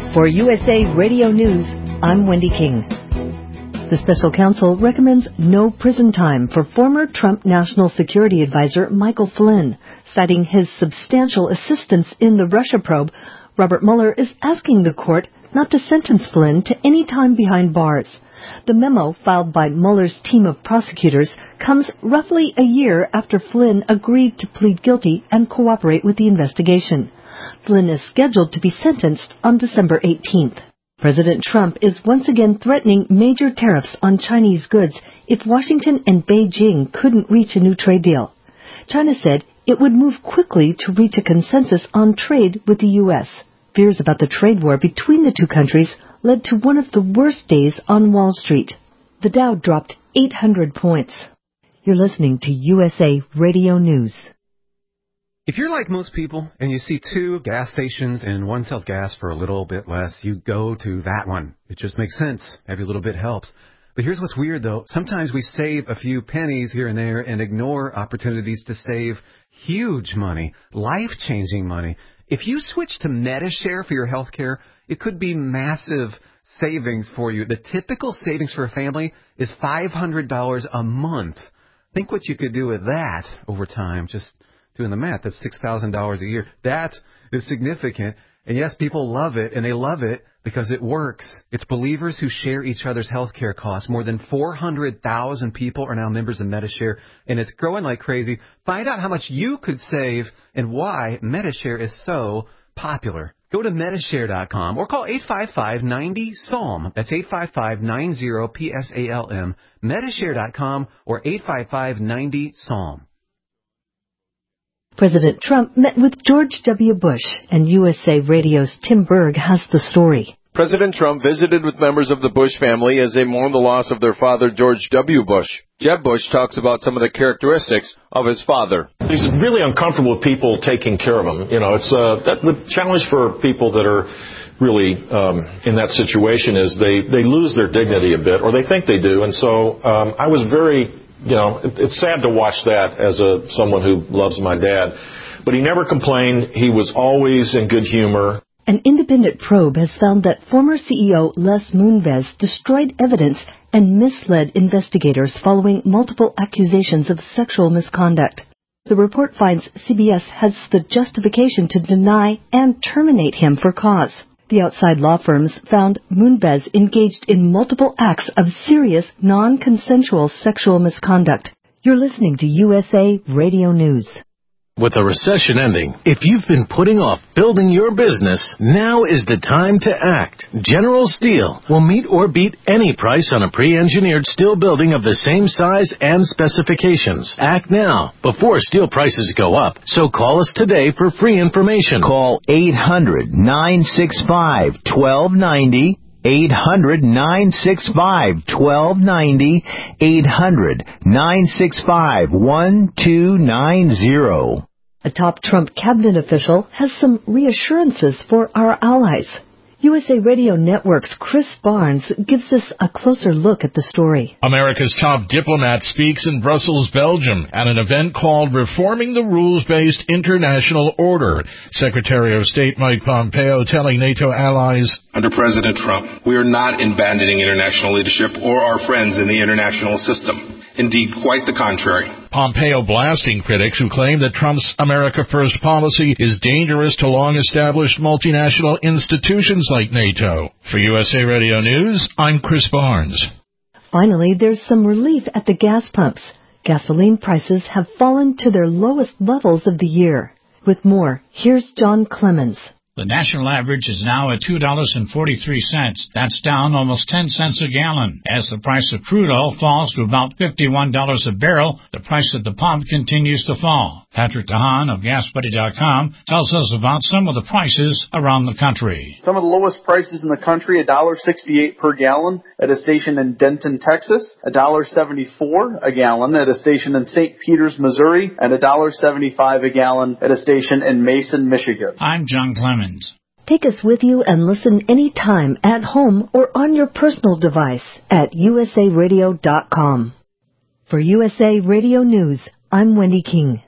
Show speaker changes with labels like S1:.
S1: For USA Radio News, I'm Wendy King. The special counsel recommends no prison time for former Trump National Security Advisor Michael Flynn. Citing his substantial assistance in the Russia probe, Robert Mueller is asking the court not to sentence Flynn to any time behind bars. The memo filed by Mueller's team of prosecutors comes roughly a year after Flynn agreed to plead guilty and cooperate with the investigation. Flynn is scheduled to be sentenced on December 18th. President Trump is once again threatening major tariffs on Chinese goods if Washington and Beijing couldn't reach a new trade deal. China said it would move quickly to reach a consensus on trade with the U.S. Fears about the trade war between the two countries led to one of the worst days on Wall Street. The Dow dropped 800 points. You're listening to USA Radio News.
S2: If you're like most people and you see two gas stations and one sells gas for a little bit less, you go to that one. It just makes sense. Every little bit helps. But here's what's weird, though. Sometimes we save a few pennies here and there and ignore opportunities to save huge money, life-changing money. If you switch to Medi-Share for your health care, it could be massive savings for you. The typical savings for a family is $500 a month. Think what you could do with that over time. Just doing the math, that's $6,000 a year. That is significant. And yes, people love it, and they love it because it works. It's believers who share each other's health care costs. More than 400,000 people are now members of Medi-Share, and it's growing like crazy. Find out how much you could save and why Medi-Share is so popular. Go to Medishare.com or call 855-90-SALM. That's 855-90-PSALM. Medishare.com or 855-90-SALM.
S1: President Trump met with George W. Bush, and USA Radio's Tim Berg has the story.
S3: President Trump visited with members of the Bush family as they mourn the loss of their father, George W. Bush. Jeb Bush talks about some of the characteristics of his father.
S4: He's really uncomfortable with people taking care of him. You know, it's the challenge for people that are really in that situation is they lose their dignity a bit, or they think they do. And so I was very... You know, it's sad to watch that as someone who loves my dad. But he never complained. He was always in good humor.
S1: An independent probe has found that former CEO Les Moonves destroyed evidence and misled investigators following multiple accusations of sexual misconduct. The report finds CBS has the justification to deny and terminate him for cause. The outside law firms found Moonves engaged in multiple acts of serious, non-consensual sexual misconduct. You're listening to USA Radio News.
S5: With a recession ending, if you've been putting off building your business, now is the time to act. General Steel will meet or beat any price on a pre-engineered steel building of the same size and specifications. Act now, before steel prices go up. So call us today for free information.
S6: Call 800-965-1290. 800-965-1290. 800-965-1290.
S1: A top Trump cabinet official has some reassurances for our allies. USA Radio Network's Chris Barnes gives us a closer look at the story.
S7: America's top diplomat speaks in Brussels, Belgium, at an event called Reforming the Rules-Based International Order. Secretary of State Mike Pompeo telling NATO allies,
S8: under President Trump, we are not abandoning international leadership or our friends in the international system. Indeed, quite the contrary.
S7: Pompeo blasting critics who claim that Trump's America First policy is dangerous to long-established multinational institutions like NATO. For USA Radio News, I'm Chris Barnes.
S1: Finally, there's some relief at the gas pumps. Gasoline prices have fallen to their lowest levels of the year. With more, here's John Clemens.
S9: The national average is now at $2.43. That's down almost 10 cents a gallon. As the price of crude oil falls to about $51 a barrel, the price at the pump continues to fall. Patrick DeHaan of GasBuddy.com tells us about some of the prices around the country.
S10: Some of the lowest prices in the country, $1.68 per gallon at a station in Denton, Texas, $1.74 a gallon at a station in St. Peters, Missouri, and $1.75 a gallon at a station in Mason, Michigan.
S9: I'm John Clemens.
S1: Take us with you and listen anytime at home or on your personal device at usaradio.com. For USA Radio News, I'm Wendy King.